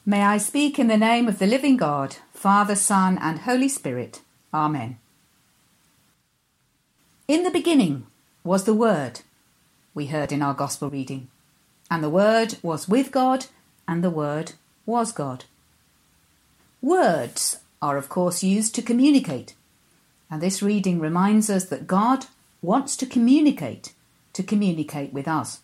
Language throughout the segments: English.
May I speak in the name of the living God, Father, Son, and Holy Spirit. Amen. In the beginning was the Word, we heard in our Gospel reading, and the Word was with God, and the Word was God. Words are, of course, used to communicate, and this reading reminds us that God wants to communicate with us.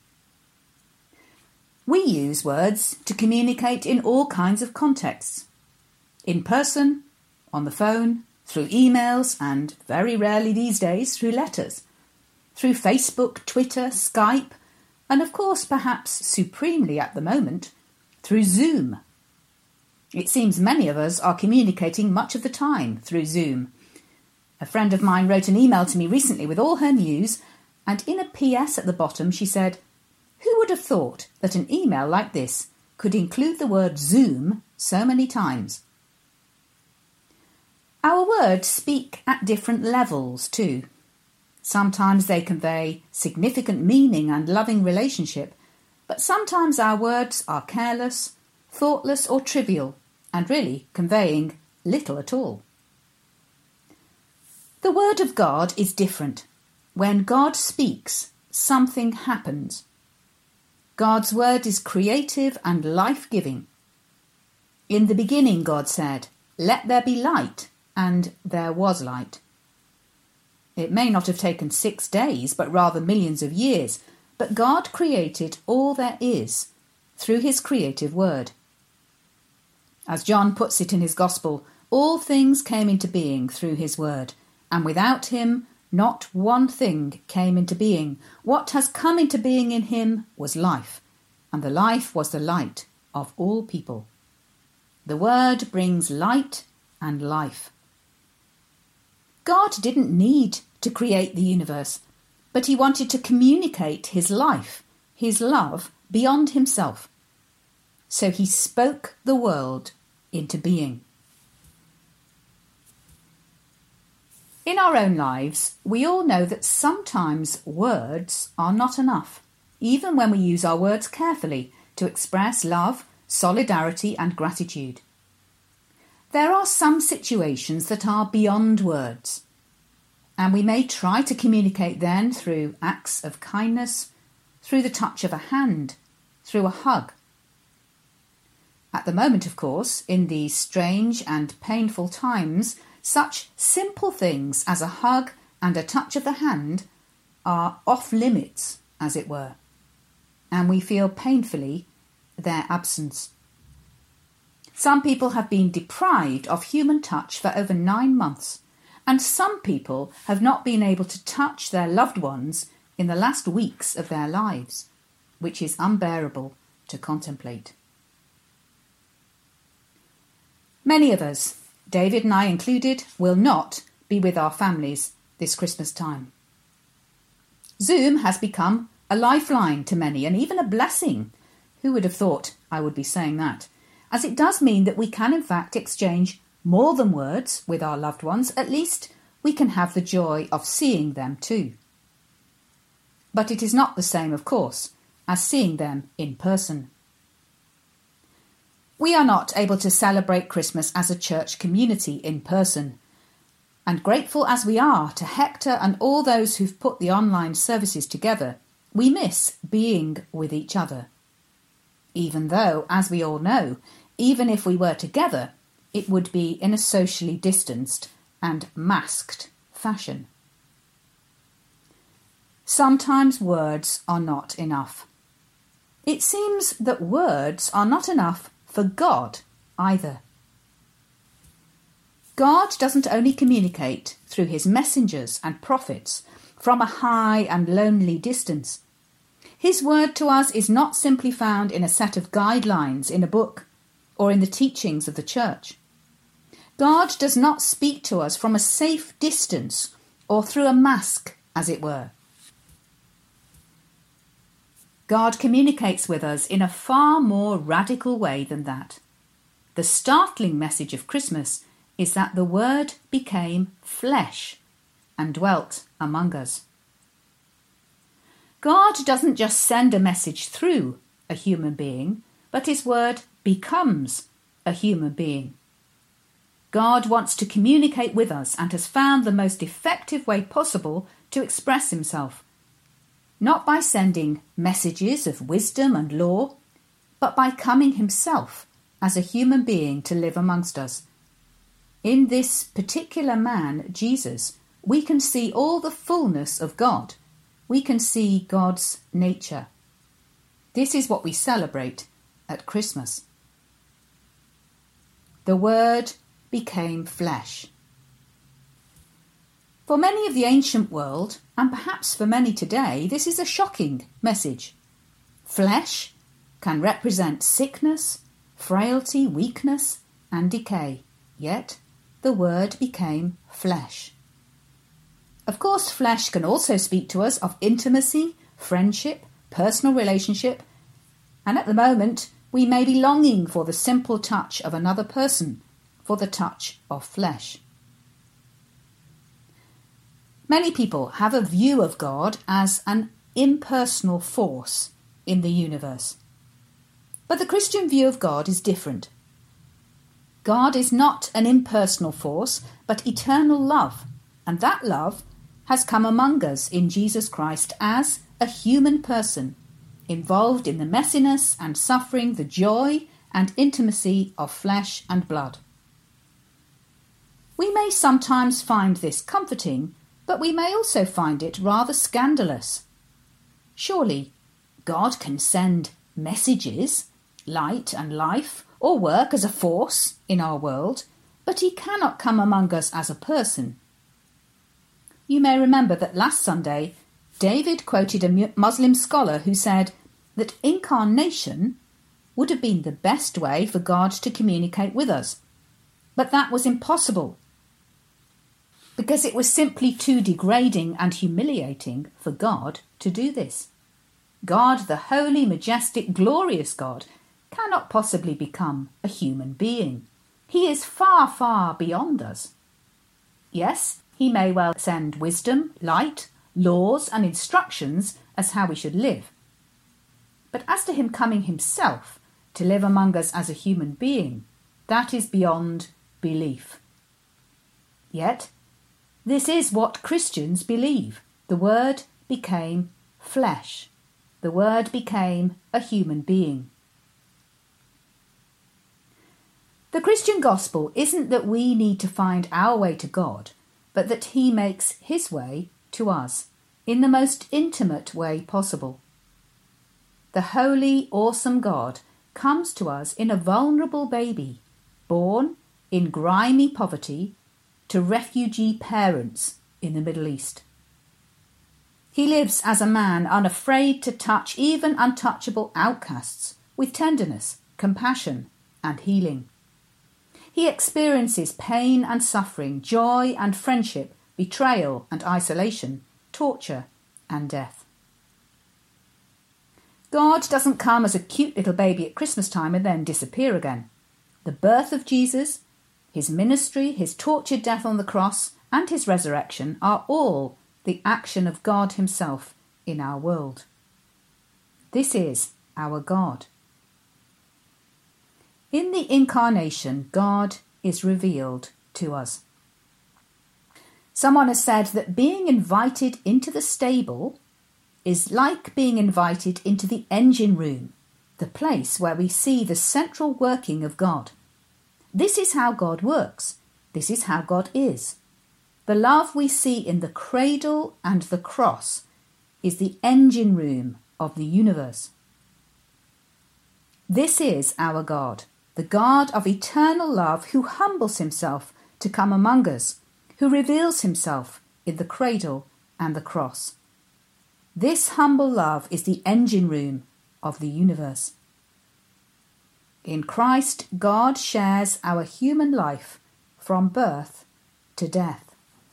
We use words to communicate in all kinds of contexts. In person, on the phone, through emails, and very rarely these days through letters. Through Facebook, Twitter, Skype, and of course perhaps supremely at the moment, through Zoom. It seems many of us are communicating much of the time through Zoom. A friend of mine wrote an email to me recently with all her news, and in a PS at the bottom she said, "Who would have thought that an email like this could include the word Zoom so many times?" Our words speak at different levels too. Sometimes they convey significant meaning and loving relationship, but sometimes our words are careless, thoughtless or trivial, and really conveying little at all. The Word of God is different. When God speaks, something happens. God's word is creative and life-giving. In the beginning, God said, "Let there be light," and there was light. It may not have taken 6 days, but rather millions of years, but God created all there is through his creative word. As John puts it in his Gospel, all things came into being through his word, and without him not one thing came into being. What has come into being in him was life, and the life was the light of all people. The word brings light and life. God didn't need to create the universe, but he wanted to communicate his life, his love, beyond himself. So he spoke the world into being. In our own lives, we all know that sometimes words are not enough, even when we use our words carefully to express love, solidarity and gratitude. There are some situations that are beyond words, and we may try to communicate then through acts of kindness, through the touch of a hand, through a hug. At the moment, of course, in these strange and painful times, such simple things as a hug and a touch of the hand are off limits, as it were, and we feel painfully their absence. Some people have been deprived of human touch for over 9 months, and some people have not been able to touch their loved ones in the last weeks of their lives, which is unbearable to contemplate. Many of us, David and I included, will not be with our families this Christmas time. Zoom has become a lifeline to many and even a blessing. Who would have thought I would be saying that? As it does mean that we can in fact exchange more than words with our loved ones. At least we can have the joy of seeing them too. But it is not the same, of course, as seeing them in person. We are not able to celebrate Christmas as a church community in person, and grateful as we are to Hector and all those who've put the online services together, we miss being with each other. Even though, as we all know, even if we were together, it would be in a socially distanced and masked fashion. Sometimes words are not enough. It seems that words are not enough for God either. God doesn't only communicate through his messengers and prophets from a high and lonely distance. His word to us is not simply found in a set of guidelines in a book or in the teachings of the church. God does not speak to us from a safe distance or through a mask, as it were. God communicates with us in a far more radical way than that. The startling message of Christmas is that the Word became flesh and dwelt among us. God doesn't just send a message through a human being, but but his word becomes a human being. God wants to communicate with us and has found the most effective way possible to express himself, not by sending messages of wisdom and law, but by coming himself as a human being to live amongst us. In this particular man, Jesus, we can see all the fullness of God. We can see God's nature. This is what we celebrate at Christmas. The Word became flesh. For many of the ancient world, and perhaps for many today, this is a shocking message. Flesh can represent sickness, frailty, weakness, and decay. Yet, the Word became flesh. Of course, flesh can also speak to us of intimacy, friendship, personal relationship, and at the moment, we may be longing for the simple touch of another person, for the touch of flesh. Many people have a view of God as an impersonal force in the universe. But the Christian view of God is different. God is not an impersonal force, but eternal love, and that love has come among us in Jesus Christ as a human person, involved in the messiness and suffering, the joy and intimacy of flesh and blood. We may sometimes find this comforting, but we may also find it rather scandalous. Surely, God can send messages, light and life, or work as a force in our world, but he cannot come among us as a person. You may remember that last Sunday, David quoted a Muslim scholar who said that incarnation would have been the best way for God to communicate with us, but that was impossible, because it was simply too degrading and humiliating for God to do this. God, the holy, majestic, glorious God, cannot possibly become a human being. He is far, far beyond us. Yes, he may well send wisdom, light, laws and instructions as how we should live. But as to him coming himself to live among us as a human being, that is beyond belief. Yet, this is what Christians believe. The Word became flesh. The Word became a human being. The Christian gospel isn't that we need to find our way to God, but that he makes his way to us in the most intimate way possible. The holy, awesome God comes to us in a vulnerable baby, born in grimy poverty to refugee parents in the Middle East. He lives as a man unafraid to touch even untouchable outcasts with tenderness, compassion, and healing. He experiences pain and suffering, joy and friendship, betrayal and isolation, torture and death. God doesn't come as a cute little baby at Christmas time and then disappear again. The birth of Jesus, his ministry, his tortured death on the cross, and his resurrection are all the action of God himself in our world. This is our God. In the incarnation, God is revealed to us. Someone has said that being invited into the stable is like being invited into the engine room, the place where we see the central working of God. This is how God works. This is how God is. The love we see in the cradle and the cross is the engine room of the universe. This is our God, the God of eternal love who humbles himself to come among us, who reveals himself in the cradle and the cross. This humble love is the engine room of the universe. In Christ, God shares our human life from birth to death.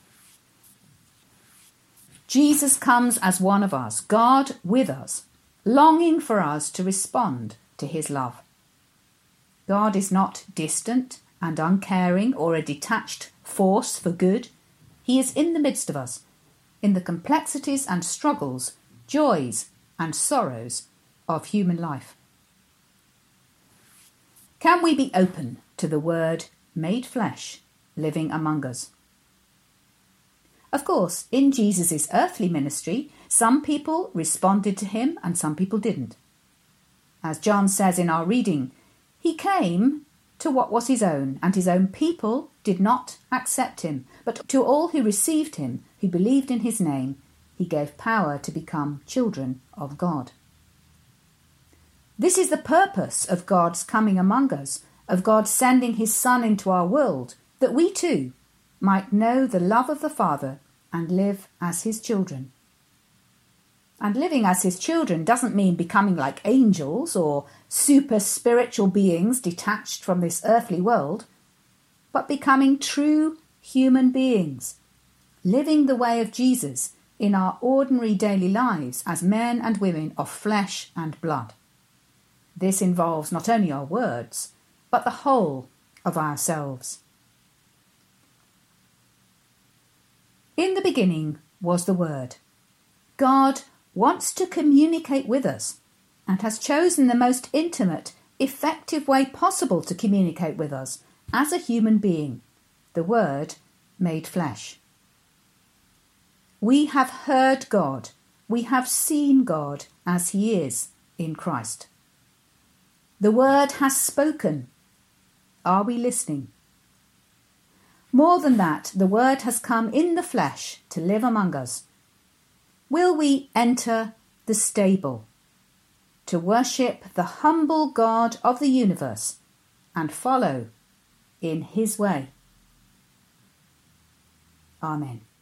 Jesus comes as one of us, God with us, longing for us to respond to his love. God is not distant and uncaring or a detached force for good. He is in the midst of us, in the complexities and struggles, joys and sorrows of human life. Can we be open to the Word made flesh living among us? Of course, in Jesus' earthly ministry, some people responded to him and some people didn't. As John says in our reading, he came to what was his own, and his own people did not accept him. But to all who received him, who believed in his name, he gave power to become children of God. This is the purpose of God's coming among us, of God sending his Son into our world, that we too might know the love of the Father and live as his children. And living as his children doesn't mean becoming like angels or super spiritual beings detached from this earthly world, but becoming true human beings, living the way of Jesus in our ordinary daily lives as men and women of flesh and blood. This involves not only our words, but the whole of ourselves. In the beginning was the Word. God wants to communicate with us and has chosen the most intimate, effective way possible to communicate with us as a human being, the Word made flesh. We have heard God, we have seen God as he is in Christ. The Word has spoken. Are we listening? More than that, the Word has come in the flesh to live among us. Will we enter the stable to worship the humble God of the universe and follow in his way? Amen.